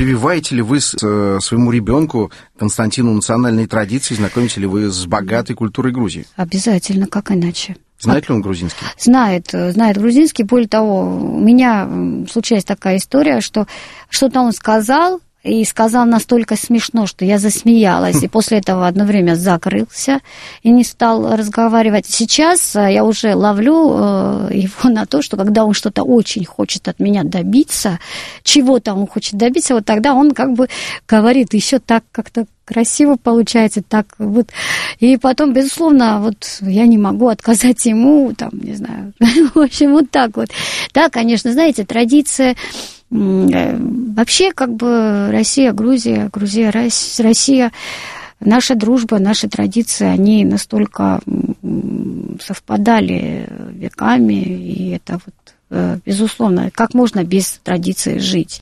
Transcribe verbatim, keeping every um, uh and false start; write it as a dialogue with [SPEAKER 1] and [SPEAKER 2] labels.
[SPEAKER 1] прививаете ли вы своему ребенку, Константину, национальные традиции, знакомите ли вы с богатой культурой Грузии?
[SPEAKER 2] Обязательно, как иначе.
[SPEAKER 1] Знает ли он грузинский?
[SPEAKER 2] Знает, знает грузинский. Более того, у меня случилась такая история, что что-то он сказал, и сказал настолько смешно, что я засмеялась, и после этого одно время закрылся и не стал разговаривать. Сейчас я уже ловлю его на то, что когда он что-то очень хочет от меня добиться, чего-то он хочет добиться, вот тогда он как бы говорит еще так как-то красиво получается, так вот. И потом, безусловно, вот я не могу отказать ему, там, не знаю, в общем, вот так вот. Да, конечно, знаете, традиция... Вообще, как бы Россия, Грузия, Грузия, Россия, наша дружба, наши традиции, они настолько совпадали веками, и это вот, безусловно, как можно без традиции жить.